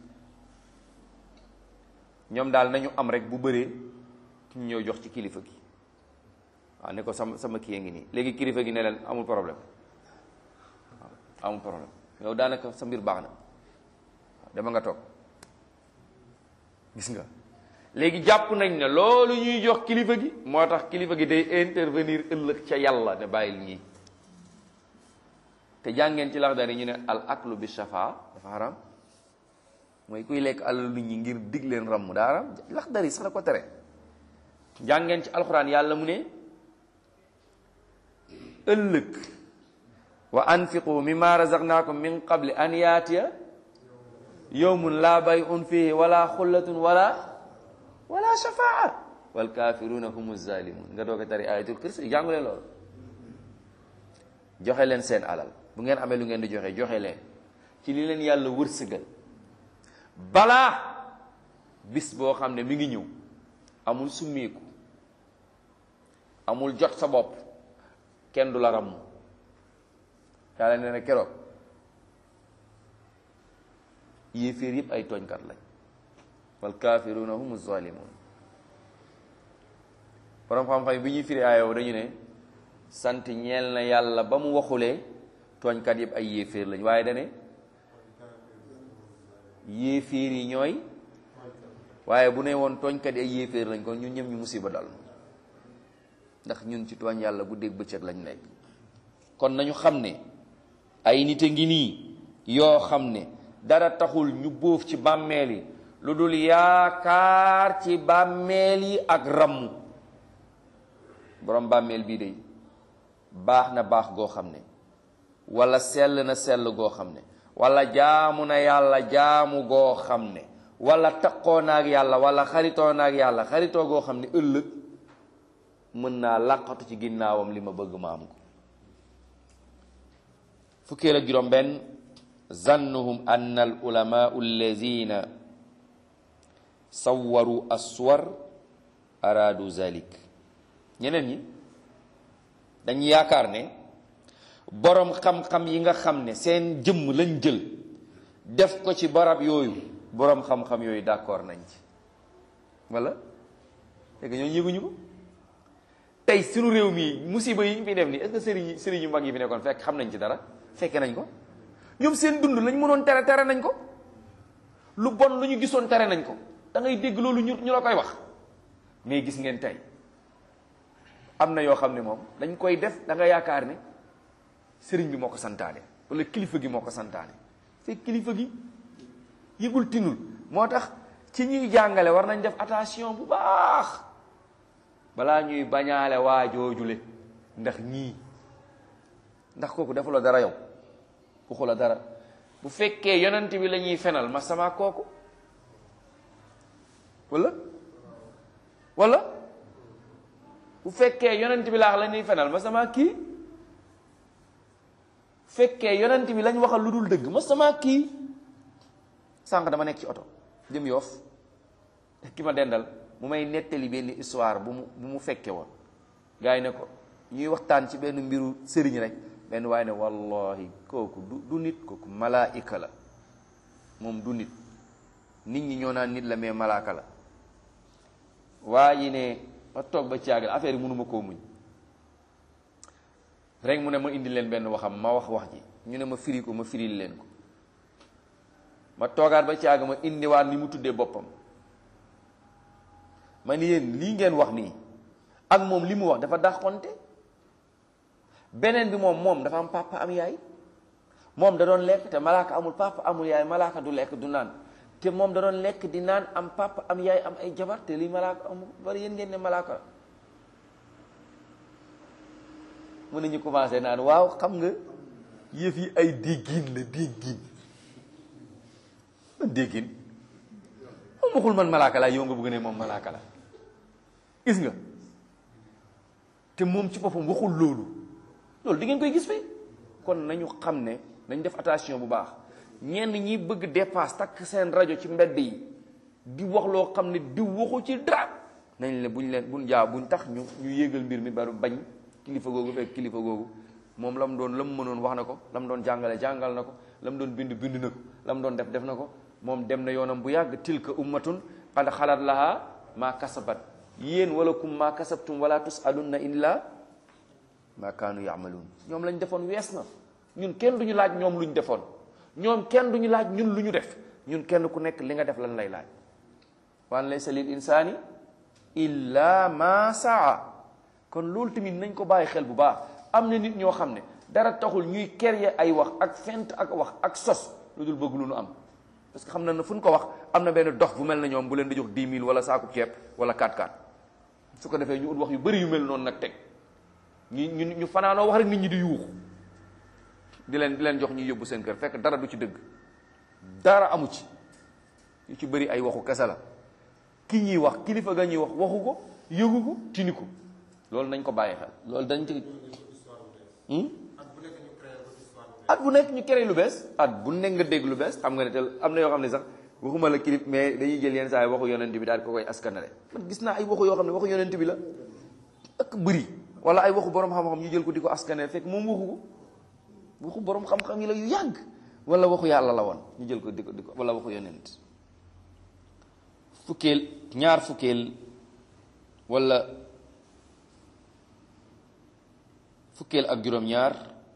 ñoom daal nañu am rek bu bëree ñu ñëw jox ci kilifa gi. waaw ne ko sama sama kii ngi nii, léegi kilifa gi ne leen amul problème. waaw amul problème, yow daanaka sa mbir baax na, dama nga toog. gis nga léegi jàpp nañ ne loolu ñuy jox kilifa gi moo tax kilifa gi day intervenir ëllëg ca yàlla ne bàyyil ñii. te jàngeen ci Laxdari ñu ne al aklu bi shafa dafa haram, mooy kuy lekk alalu nit ñi ngir dig leen ramm daa haram. Laxdari sax na ko tere. jàngeen ci alxuraan yàlla mu ne ëllëg wa anfiqu mimma razaqnaakum min qabli an yaatiya yawmun laa bay'un fihi wala xullatun wala wala shafaa wal kafiruna humu zalimun. nga doog a tari ayatul kursi jàngu leen loolu. joxe leen seen alal bu ngeen amee lu ngeen di joxe joxe leen ci li leen yàlla wërsëgal balaa bis boo xam ne mi ngi ñëw amul summeeku, amul jot sa bopp, kenn du la ramm. yàlla nee na keroog yéeféer yëpp ay tooñkat lañ. wal kaafiruuna humu zalimun. borom xam-xam bi ñuy firi aayoo dañu ne sant ñeel na yàlla ba mu waxulee tooñkat yëpp ay yéeféer lañ, waaye dane yéeféer yi ñooy, waaye bu ne woon tooñkat yi ay yéeféer lañ kon ñun ñëpp ñu musiba dal, ndax ñun ci tooñ yàlla guddeeg bëccëg lañ nekk. kon nañu xam ne ay nit a ngi nii yoo xam ne dara taxul ñu bóof ci bàmmeel yi lu dul yaakaar ci bàmmeel yi ak ramm. borom bàmmeel bii de baax na baax goo xam ne, wala sell na sell goo xam ne, wala jaamu na yàlla jaamu goo xam ne, wala taqoo naag yàlla wala xaritoo naag yàlla xaritoo goo xam ne ëllëg mën naa làqatu ci ginnaawam li ma bëgg ma am ko. fukkeel ak juróom benn zannuhum anna al ulamaau allazina sawwaru aswar araadu zalik ñeneen ñi dañ yaakaar ne borom xam-xam yi nga xam ne seen jëmm lañ jël def ko ci barab yooyu borom xam-xam yooyu d'accord nañ ci wala léegi ñoo yëguñu ko. tey suñu réew mi musiba yi ñu fi def nii est-ce que sëriñ sëriñ yu mag yi fi nekkoon fekk xam nañ ci dara fekke nañ ko ñoom seen dund lañ mënoon tere tere nañ ko lu bon lu ñu gisoon tere nañ ko da ngay dégg loolu ñu ñu la koy wax. mais gis ngeen tey am na yoo xam ne moom dañ koy def da nga yaakaar ne sëriñ bi moo ko santaane wala kilifa gi moo ko santaane fekk kilifa gi yëgul tinul. moo tax ci ñuy jàngale war nañ def attention bu baax balaa ñuy bañaale waa joojule ndax ñii ndax kooku defu la dara yow waxu la dara bu fekkee yonent bi la ñuy fenal ma sama kooku wala wala bu fekkee yonent bi laax la ñuy fenal ma sama kii fekkee yonent bi lañ waxal lu dul dëgg ma sama kii sànq dama nekk ci oto jëm Yoof ki ma dendal mu may nettali benn histoire bu mu bu mu fekke woon gars yi ne ko ñuy waxtaan ci benn mbiru sëriñ rek benn waaye ne wallahi kooku du du nit kooku malaayika la moom du nit nit ñi ñoo naan nit la mais malaaka la waa yi ne ma toog ba ci yàgg affaire yi mënuma koo muñ rek mu ne ma indi leen benn waxam ma wax wax ji ñu ne ma firi ko ma firil leen ko ma toogaat ba ci yàgg ma indiwaat ni mu tuddee boppam ma ni yéen lii ngeen wax nii ak moom li mu wax dafa dàqonte beneen bi moom moom dafa am papa am yaay moom da doon lekk te malaaka amul papa amul yaay malaaka du lekk du naan te moom da doon lekk di naan am papa am yaay am ay jabar te lii malaaka amul bari yéen ngeen ne malaaka mu ne ñu commencé naan waaw xam nga yëf yi ay déggin la déggin man déggin moom waxul man malaaka la yow nga bëgg ne moom malaaka la gis nga te moom ci boppam waxul loolu loolu di ngeen koy gis fi kon nañu xam ne nañ def attention bu baax ñenn ñi bëgg dépasse takk seen rajo ci mbedd yi di wax loo xam ne di waxu ci dara nañ le buñ leen buñ jaa buñ tax ñu ñu yéegal mbir mi baru bañ kilifa googu fekk kilifa googu moom la mu doon la mu mënoon wax na ko la mu doon jàngale jàngal na ko la mu doon bind bind na ko la mu doon def def na ko moom dem na yoonam bu yàgg tilka ummatun qad xalat laha maa kasabat yéen wala kum maa kasabtum wala tusalunna illa maa kaanu yaamaluun ñoom lañ defoon wees na ñun kenn duñu laaj ñoom luñ defoon ñoom kenn duñu laaj ñun lu ñu def ñun kenn ku nekk li nga def lan lay laaj waan laysa lil insaani illa ma saa kon loolu tamit nañ ko bàyyi xel bu baax am na nit ñoo xam ne dara taxul ñuy créer ay wax ak fent ak wax ak sos lu dul bëgg lu nu am parce que xam na ne fu ñu ko wax am na benn dox bu mel na ñoom bu leen di jox dix mille wala saaku ceeb wala quatre quatre su ko defee ñu ut wax yu bëri yu mel noonu nag teg ñu ñu ñu fanaanoo wax rek nit ñi di yuuxu di leen di leen jox ñuy yóbbu seen kër fekk dara du ci dëgg dara amu ci yu ci bëri ay waxu kese la ki ñuy wax kilifa ga ñuy wax waxu ko yëgu ko tini ko loolu nañ ko bàyyi xel loolu dañ ci at bu nekk ñu créé lu bees at bu nekk nga dégg lu bees xam nga ne te am na yoo xam ne sax waxuma la kilif mais dañuy jël yenn saa yi waxu yonent bi daal ko koy askanale man gis naa ay waxu yoo xam ne waxu yonent bi la ak bëri wala ay waxu borom xam-xam ñu jël ko di ko askanale fekk moom waxu ko waxu borom xam-xam yi la yu yàgg wala waxu yàlla la woon ñu jël ko di ko di ko wala waxu yonent fukkeel ñaar fukkeel wala fukkeel ak juróom-ñaar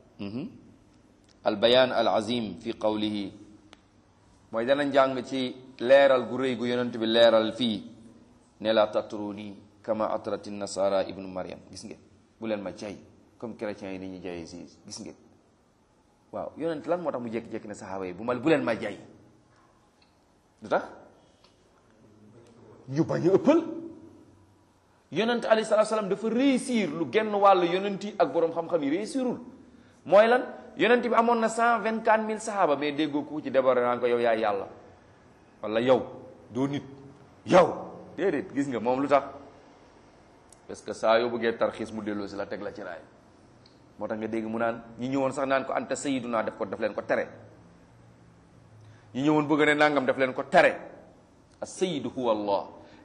al bayaan al azim fi qawlihi mooy dana njàng ci leeral gu rëy gu yonent bi leeral fii ne la tatruni kama atrati nasara ibnu maryam gis ngeen bu leen ma jay comme chrétiens yi ni ñu jayee si gis ngeen waaw yonent lan moo tax mu jékki-jékki ne saxaaba yi bu ma bu leen ma jay du tax ñu bañ a ëppal yonent alayhi salaatu salaam dafa réussir lu genn wàllu yonent yi ak boroom xam-xam yi réussirul mooy lan yonent bi amoon na cent vingt quatre mille saxaaba mais déggoo ku ci déboré naan ko yow yaay yàlla wala yow doo nit yow déedéet gis nga moom lu tax parce que saa yoo bëggee tarxiis mu delloo si la teg la ci raay moo tax nga dégg mu naan ñi ñëwoon sax naan ko anta sayyiduna def ko def leen ko tere ñi ñëwoon bëgg ne nangam def leen ko tere as-sayyidu huwa allah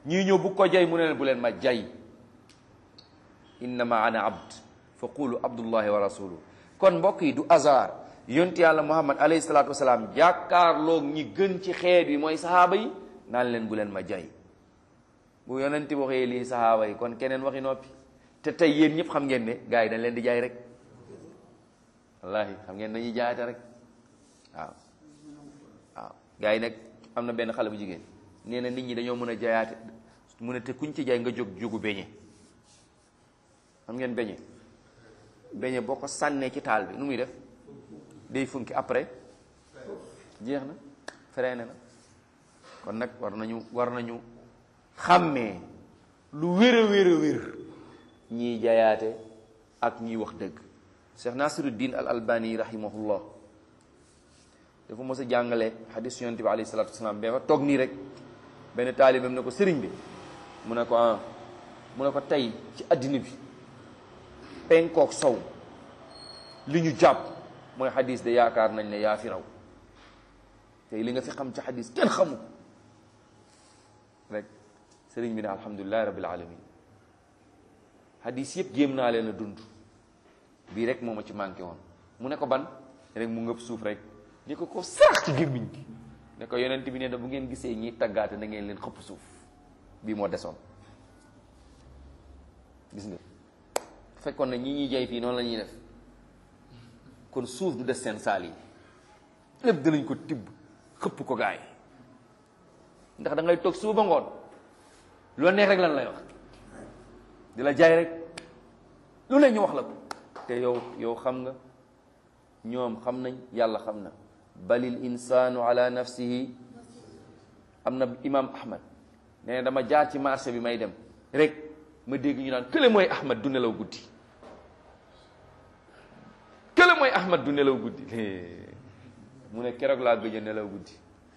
ñii ñëw bu ko jay mu ne leen bu leen ma jay innama ana abd fa qulu abdullahi wa rasuluhu. kon mbokk yi du hasard yonent yàlla muhammad alayhi salaatu wasalaam jàkkaarloog ñi gën ci xeet yi mooy sahaaba yi naan leen bu leen ma jay. bu yonent waxee lii sahaaba yi kon keneen waxi noppi. te tey yéen ñëpp xam ngeen ne gars yi dañ leen di jaay rek wallahi xam ngeen dañuy jaayate rek waaw waaw gars yi nag am na benn xale bu jigéen nee na nit ñi dañoo mën a jaayaate mu ne te kuñ ci jaay nga jóg jógu beñe. xam ngeen beñe beñe boo ko sànnee ci taal bi nu muy def day funki après jeex na freiné na. kon nag war nañu war nañu xàmmee lu wér a wér a wér ñiy jayaate ak ñiy wax dëgg. Cheikh Nasiruddin al Albani rahimahullah dafa mos a jàngale xadis yonent bi alayhi salatu wasalaam ba fa toog nii rek benn taalibam ne ko sëriñ bi mu ne ko ah mu ne ko tey ci addina bi penkook sow li ñu jàpp mooy xadis de yaakaar nañ ne yaa fi raw tey li nga fi xam ci xadis kenn xamu rek sëriñ bi ne alhamdulillahi rabbil alamin xadis yëpp jéem naa leen a dund bii rek moo ma ci manqué woon. mu ne ko ban rek mu ngëb suuf rek ni ko ko sarax ci gémmiñ gi ne ko yonent bi ne da bu ngeen gisee ñiy taggaate na ngeen leen xëpp suuf bii moo desoon. gis nga fekkoon na ñi ñuy jay fii noonu la ñuy def kon suuf du des seen saal yi lépp dinañ ko tibb xëpp ko gaay ndax da ngay toog suba ba ngoon loo neex rek lan lay wax di la jaay rek lu ne ñu wax la ko te yow yow xam nga ñoom xam nañ yàlla xam na. balil insaanu ala nafsihi. am na imam ahmad nee na dama jaar ci marché bi may dem rek ma dégg ñu naan kële mooy ahmad du nelaw guddi kële mooy ahmad du nelaw guddi mu ne keroog laa gëj a nelaw guddi.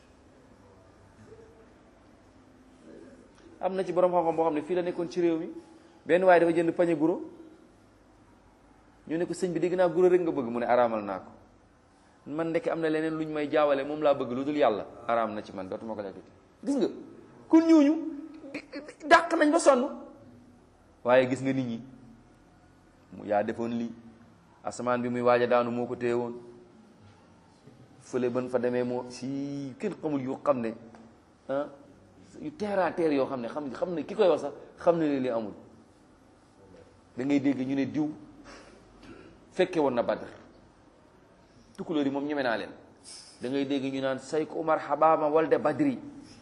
am na ci borom xam-xam boo xam ne fii la nekkoon ci réew mi benn waaye dafa jënd pañe guro ñu ne ko sëñ bi dégg naa guro rek nga bëgg mu ne araamal naa ko man ndekk am na leneen lu ñu may jaawale moom laa bëgg lu dul yàlla araam na ci man dootuma ko lekkati. gis nga kon ñooñu dàq nañ ba sonn waaye gis nga nit ñi mu yaa defoon lii asamaan bi muy waaj a daanu moo ko téye woon fële ban fa demee moo si kenn xamul yu xam ne ah yu terre à terre yoo xam ne xam xam ne ki koy wax sax xam ne li amul. da ngay dégg ñu ne diw fekke woon na Badr tukulóor yi moom ñeme naa leen da ngay dégg ñu naan sayko Umar Habama walde Badri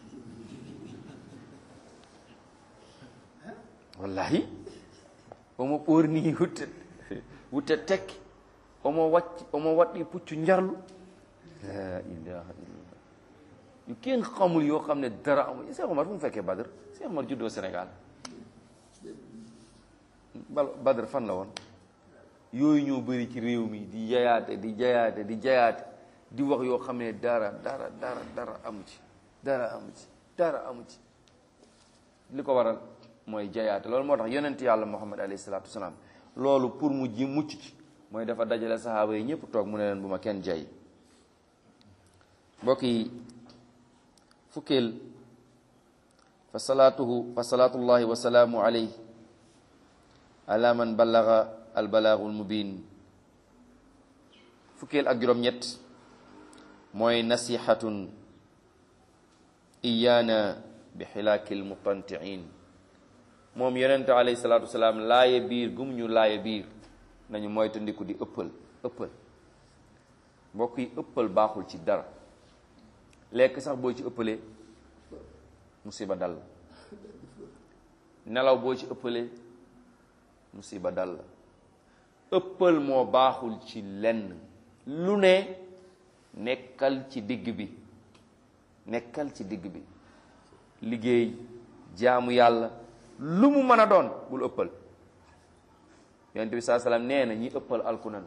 wallahi omo ɓorni wutte wutte tekki omo wacci omo waɗɗi puccu njarlu la ilaha illallah yu kenn xamul yoo xam ne dara amul Cheikh Omar fu mu fekkee Badr Cheikh Omar juddoo Sénégal bal Badr fan la woon yooyu ñoo bëri ci réew mi di jayaate di jayaate di jayaate di wax yoo xam ne dara dara dara dara amu ci dara amu ci dara amu ci li ko waral mooy jayaate loolu moo tax yonent yàlla Muhammad alayhi salaatu wasalaam loolu pour mu ji mucc ci mooy dafa dajale sahaaba yi ñëpp toog mu ne leen bu ma kenn jay. mbokk yi fukkeel fa salaatuhu fa salaatullahi wa salaamu alayhi ala man ballaga albalaagul mubin. fukkeel ak juróom-ñett mooy nasihatun iyaana bi xilaakil mutantiin. moom yonente alayhi salaatu wasalaam laaye biir gum ñu laaye biir nañu moytandiku di ëppal ëppal mbokk yi ëppal baaxul ci dara. lekk sax boo ci ëppalee musiba dal la nelaw boo ci ëppalee musiba dal la ëppal moo baaxul ci lenn lu ne nekkal ci digg bi nekkal ci digg bi liggéey jaamu yàlla lu mu mën a doon bul ëppal. yonent bi saa salaam nee na ñi ëppal alkunan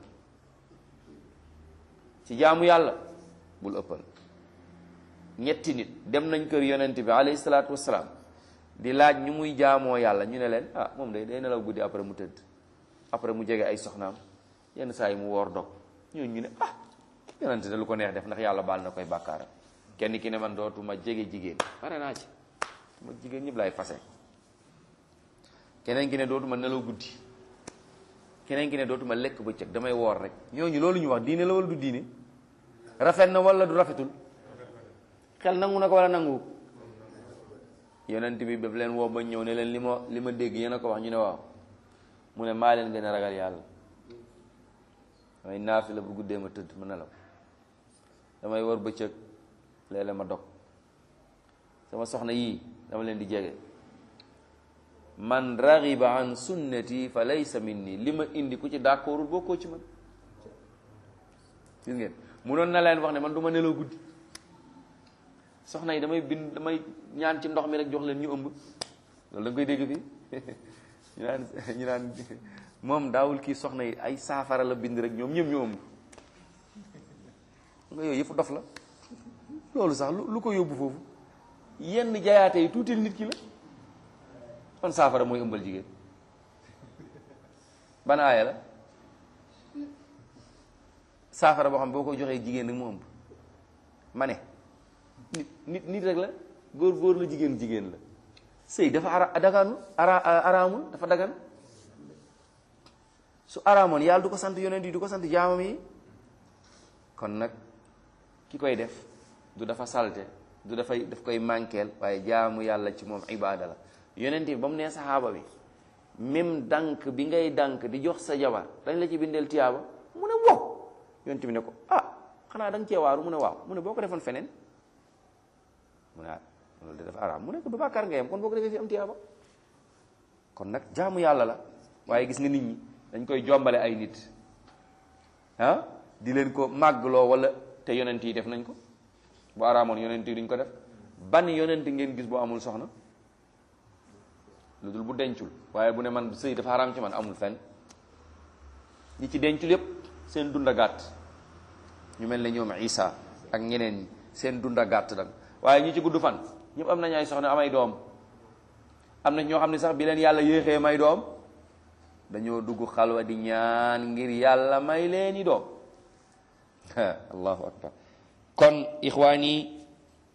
ci jaamu yàlla bul ëppal. ñetti nit dem nañ kër yonent bi alayhi salaatu wasalaam di laaj ñu muy jaamoo yàlla ñu ne leen ah moom day day nelaw guddi après mu tëdd après mu jege ay soxnaam yenn saa yi mu woor dog ñooñu ñu ne ah yonent ne lu ko neex def ndax yàlla baal na koy bàkkaaram. kenn ki ne man dootuma jege jigéen pare naa ci sama jigéen ñëpp laay fase. keneen ki ne dootuma nelaw guddi, keneen ki ne dootuma lekk bëccëg damay woor rek. ñooñu loolu ñu wax diine la wala du diine? rafet na wala du rafetul? xel nangu na ko wala nangu? yonent bi daf leen woo ba ñëw ne leen li ma li ma dégg yéen a ko wax ñu ne waaw. mu ne maa leen gën a ragal yàlla. damay naafi la bu guddee ma tëdd ma nelaw, damay war bëccëg léeg-léeg ma dog, sama soxna yii dama leen di jege. man raxiba an sunnati fa laysa minni, li ma indi ku ci d'accordul bokkoo ci man. gis ngeen munoon na leen wax ne man du ma nelaw guddi, soxna yi damay bind damay ñaan ci ndox mi rek jox leen ñu ëmb. loolu da nga koy dégg fii ñu naan ñu naan moom daawul kii soxna yi ay saafara la bind rek ñoom ñëpp ñu ëmb. nga yooyu yëpp dof la. loolu sax lu ko yóbbu foofu, yenn jayaate yi tuutil nit ki la. kon saafara mooy ëmbal jigéen ban aaya la? saafara boo xam boo ko joxee jigéen nag mu ëmb. ma ne nit nit nit rek la, góor góor la, jigéen jigéen la. sëy dafa ara dagaanu ara araamul dafa dagan. su araamoon yàlla du ko sant yonent yi, du ko sant jaamam yi. kon nag ki koy def du dafa salte, du dafay daf koy mànkeel, waaye jaamu yàlla ci moom ibaada la. yonent bi ba mu nee saxaaba bi même dànk bi ngay dànk di jox sa jabar dañ la ci bindeel tiyaaba, mu ne wow. yonent bi ne ko ah xanaa da nga cee waaru? mu ne waaw. mu ne boo ko defoon feneen, mu ne ah loolu de dafa araam. mu ne ko du bàkkaar nga yem, kon boo ko defee fi am tiyaaba. kon nag jaamu yàlla la, waaye gis nga nit ñi dañ koy jombale ay nit ah di leen ko màggloo, wala te yonent yi def nañ ko. bu araamoon yonent yi duñ ko def. ban yonent ngeen gis boo amul soxna? lu dul bu dencul. waaye bu ne man sëy dafa xaraam ci man, amul fenn. ñi ci dencul yépp seen dunda gàtt, ñu mel ne ñoom Isa ak ñeneen ñi seen dunda gàtt dan waaye ñi ci gudd fan ñëpp am nañ ay soxna, amay doom. am na ñoo xam ne sax bi leen yàlla yéexee may doom dañoo dugg xalwa di ñaan ngir yàlla may leeni doom. allahu akbar. kon ixwaan yi,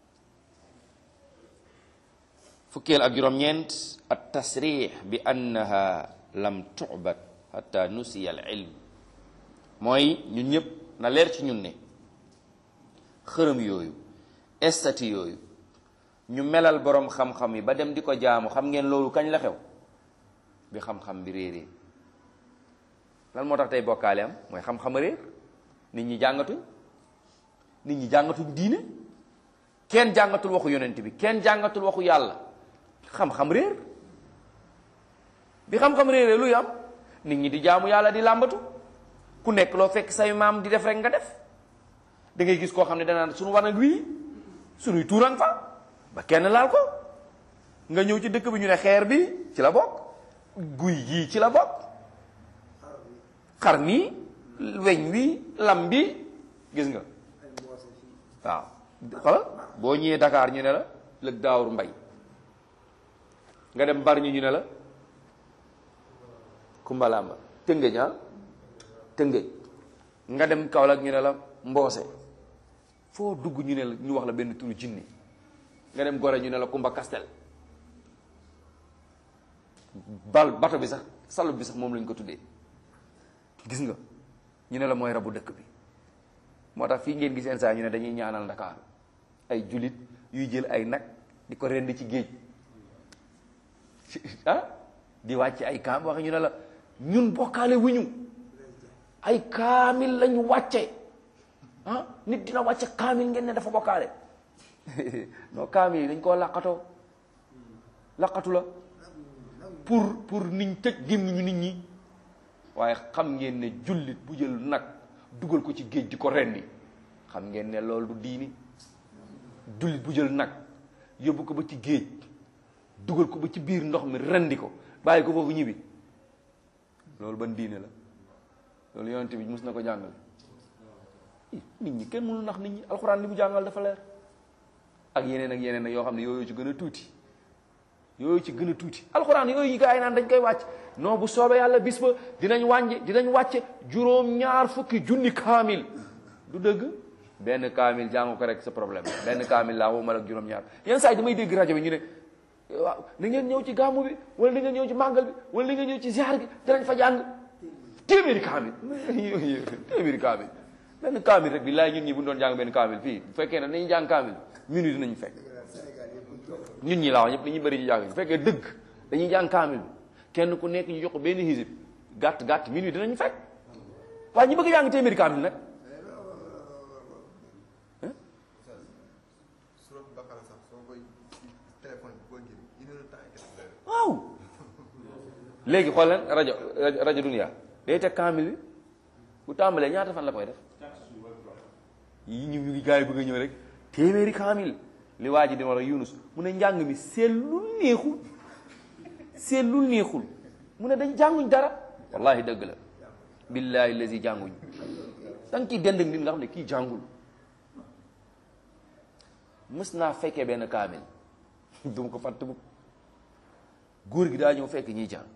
fukkeel ak juróom-ñeent at tasrix bi annaha lam tu'bad hatta nusiya al ilm, mooy ñun ñëpp na leer ci ñun ne xërëm yooyu estati yooyu ñu melal boroom xam-xam yi ba dem di ko jaamu, xam ngeen loolu kañ la xew? bi xam-xam bi réeree. lan moo tax tey bokkaale am? mooy xam-xam réer. nit ñi jàngatuñ nit ñi jàngatuñ diine, kenn jàngatul waxu yonent bi, kenn jàngatul waxu yàlla. xam-xam réer. bi xam-xam réeree luy am? nit ñi di jaamu yàlla di làmbatu, ku nekk loo fekk say maam di def rek nga def. da ngay gis koo xam ne danaan suñu war nag wii suñuy tuuraan fa ba kenn laal ko. nga ñëw ci dëkk bi ñu ne xeer bi ci la bokk, guy gii ci la bokk, xar mi weñ wi lam bi gis nga. waaw xoolal boo ñëwee Dakar ñu ne la lëg daawur mbay, nga dem Bargny ñu ne la Kumbalamba, Tëngéej ah Tëngéej, nga dem Kaolack ñu ne la Mboose. foo dugg ñu ne la ñu wax la benn turu jinni. nga dem Gorée ñu ne la Kumba Kastel. bal bato bi sax salu bi sax moom lañ ko tuddee. gis nga ñu ne la mooy rabu dëkk bi. moo tax fii ngeen gis seen saa ñu ne dañuy ñaanal Ndakaaru ay julit yuy jël ay nag di ko rend ci géej ah di wàcc ay kaam waxe ñu ne la ñun bokkaale wuñu ay kaamil lañu wàcce ah nit dina wàcce kaamil ngeen ne dafa bokkaale. non kaamil yi dañ koo laqatoo laqatu la pour pour niñ tëj gémmiñu nit ñi. waaye xam ngeen ne jullit bu jël nag dugal ko ci géej di ko rendi, xam ngeen ne loolu du diini. jullit bu jël nag yóbbu ko ba ci géej dugal ko ba ci biir ndox mi rendi ko bàyyi ko foofu ñibbi, loolu ban diine la? loolu yonent bi mus na ko jàngal. nit ñi kenn mënul nax nit ñi, alxuraan li mu jàngal dafa leer. ak yeneen ak yeneen ak yoo xam ne yooyu ci gën a tuuti yooyu ci gën a tuuti alxuraan yooyu yi gaa yi naan dañ koy wàcc. non bu soobee yàlla bis ba dinañ wàññi dinañ wàcce juróom ñaar fukki junni kaamil. du dëgg, benn kaamil jàng ko rek sa problème benn kaamil laa woo mal ak juróom ñaar. yenn saa yi damay dégg rajo bi ñu ne waaw na ngeen ñëw ci gàmmu bi wala na ngeen ñëw ci màggal bi wala na ngeen ñëw ci ziar gi danañ fa jàng téeméeri kaamil téeméeri kaamil benn kaamil rek bi laay ñun ñi bu ñu doon jàng benn kaamil fii bu fekkee ne dañuy jàng kaamil minute dinañ fekk ñun ñi laa wax ñëpp dañuy bëri ci jàng bu fekkee dëgg dañuy jàng kaamil bi kenn ku nekk ñu jox ko benn hisib gàtt gàtt minute dinañ fekk waaye ñu bëgg jàng téeméeri kaamil nag waaw léegi xool leen rajo rajo Dunia day teg kaamil bi bu tàmbalee ñaata fan la koy def yi ñu ngi gars yi bëgg a ñëw rek téeméeri kaamil li waa ji di wax Yunus mu ne njàng mi seetlul neexul seetlul neexul mu ne dañ jànguñ dara wallahi dëgg la billahi lazi jànguñ da nga ciy dend ak nit nga xam ne kii jàngul mës naa fekkee benn kaamil duma ko fàtte bu góor gi daa ñëw fekk ñiy jàng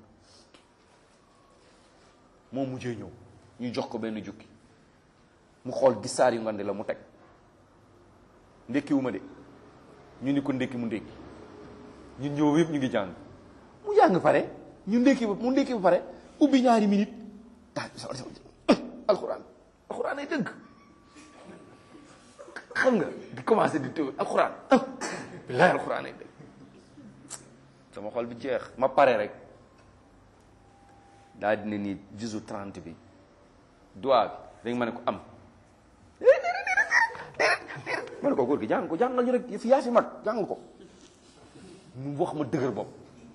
moom mujjee ñëw ñu jox ko benn jukki mu xool gis saar yu ngande la mu teg ndekkiwu ma de ñu ni ko ndekki mu ndekki ñun ñëw yëpp ñu ngi jàng mu jàng pare ñu ndekki ba mu ndekki ba pare ubbi ñaari minute daal alxuraan alxuraan ay dëgg xam nga di commencé di tëw alxuraan billahi alxuraan ay dëgg sama xol bi jeex ma pare rek daal dina nii juzu trente bi doigt bi dañ ma ne ko am ma ne ko góor gi jàng ko jàngal ñu rek fi yaa fi mag jàng ko mu wax ma dëgër bopp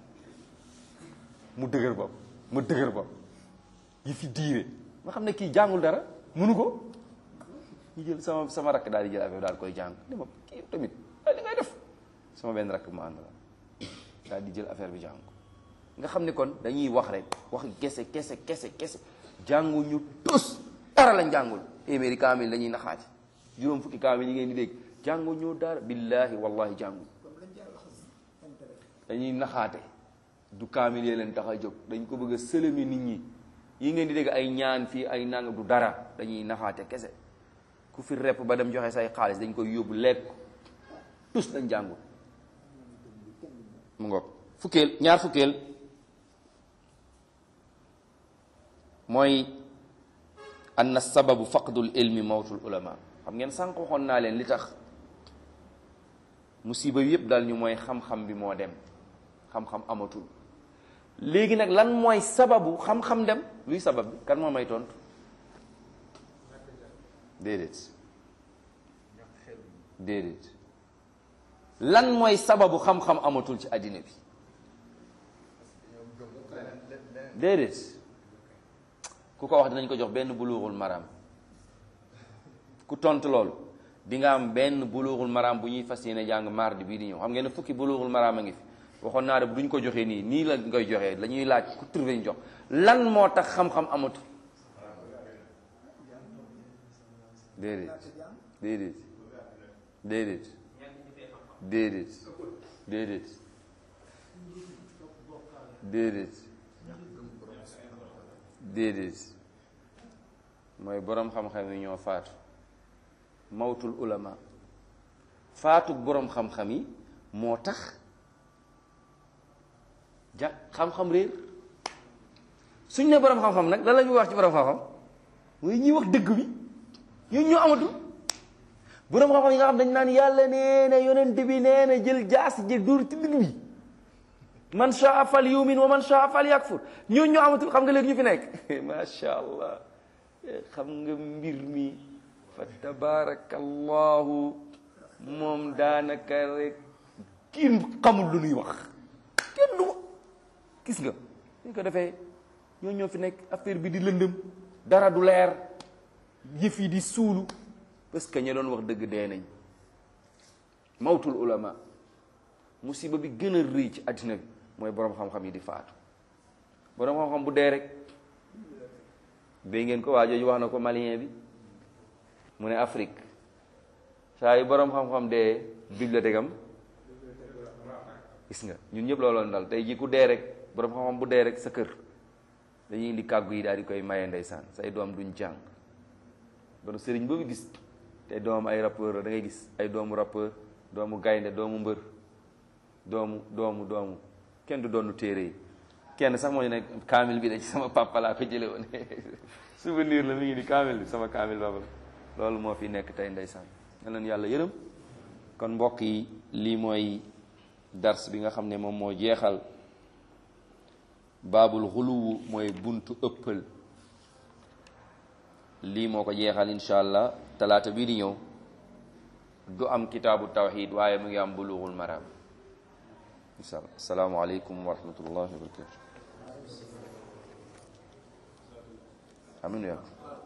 mu dëgër bopp ma dëgër bopp yi fi diire ma xam ne kii jàngul dara mënu ko ñu jël sama sama rakk daal di jël affaire daal koy jàng li ma kii tamit ay li ngay def sama benn rakk ma ànd la daal di jël affaire bi jàng ko nga xam ne kon dañuy wax rek wax kese kese kese kese jànguñu tus dara lañ jàngul téeméeri kaamil dañuy naxaati juróom fukki kaamil yi ngeen di dégg jànguñu dara billahi wallahi jàngul dañuy naxaate du kaamil yee leen tax a jóg dañ ko bëgg a sëlëmi nit ñi yi ngeen di dégg ay ñaan fii ay nang du dara dañuy naxaate kese ku fi repp ba dem joxe say xaalis dañ koy yóbbu lekk tus lañ jàngul mu ngoog fukkeel ñaar fukkeel mooy anna sababu faqdul ilmi mawtul ulama xam ngeen sànq waxoon naa leen li tax musiba yëpp dal ñu mooy xam-xam bi moo dem xam-xam amatul léegi nag lan mooy sababu xam-xam dem luy sabab bi kan moo may tontu déedéet déedéet lan mooy sababu xam-xam amatul ci àddina bi déedéet ku ko wax dinañ ko jox benn buluuxul maram ku tontu loolu di nga am benn buluuxul maram bu ñuy fas yéene jàng mardi bii di ñëw xam ngeen ne fukki buluuxul maram a ngi fi waxoon naa de duñ ko joxee nii nii la ngay joxee la ñuy laaj ku trouvé ñu jox lan moo tax xam-xam amatul déedéet déedéet déedéet déedéet déedéet déedéet déedéet mooy boroom xam-xam yi ñoo faatu mawtul ulama faatu boroom xam-xam yi moo tax ja xam-xam réer suñ ne boroom xam-xam nag lan la ñuy wax ci boroom xam-xam mooy ñuy wax dëgg bi ñun ñoo amatul boroom xam-xam yi nga xam dañ naan yàlla nee na yonent bi nee na jël jaas jël dóor ci digg bi man shaa fal yumin wa man shaa fal yakfur ñooñu ñoo amatul xam nga léegi ñu fi nekk macha allah xam nga mbir mi fa tabarakallahu moom daanaka rek kii xamul lu nuy wax kenn du gis nga ñu ko defee ñooñu ñoo fi nekk affaire bi di lëndëm dara du leer yëf yi di suulu parce que ña doon wax dëgg dee nañ mawtul ulama musiba bi gën a rëy ci àddina bi mooy boroom xam-xam yi di faatu boroom xam-xam bu dee rek dégg ngeen ko waa jooju wax na ko malien bi mu ne Afrique saa yu boroom xam-xam dee bibliothèque am gis nga ñun ñëpp looloon dal tey ji ku dee rek boroom xam-xam bu dee rek sa kër dañuy indi kàggu yi daal di koy maye ndeysaan say doom duñ jàng bon sëriñ boobu gis te doom ay rappeur da ngay gis ay doomu rappeur doomu gaynde doomu mbër doomu doomu doomu kenn du doonu téere yi kenn sax moo ñu ne kaamil bi de ci sama papa laa ko jële woon souvenir la mi ngi ni kaamil bi sama kaamil papa la loolu moo fi nekk tey ndeysaan na leen yàlla yërëm. kon mbokk yi lii mooy dars bi nga xam ne moom moo jeexal baabul xuluwu mooy buntu ëppal, lii moo ko jeexal insha allah. talaata bii di ñëw du am kitaabu tawxid waaye mu ngi am bulughul maram insha allah. assalaamu aleykum wa rahmatullahi wa barakatuh. amin ya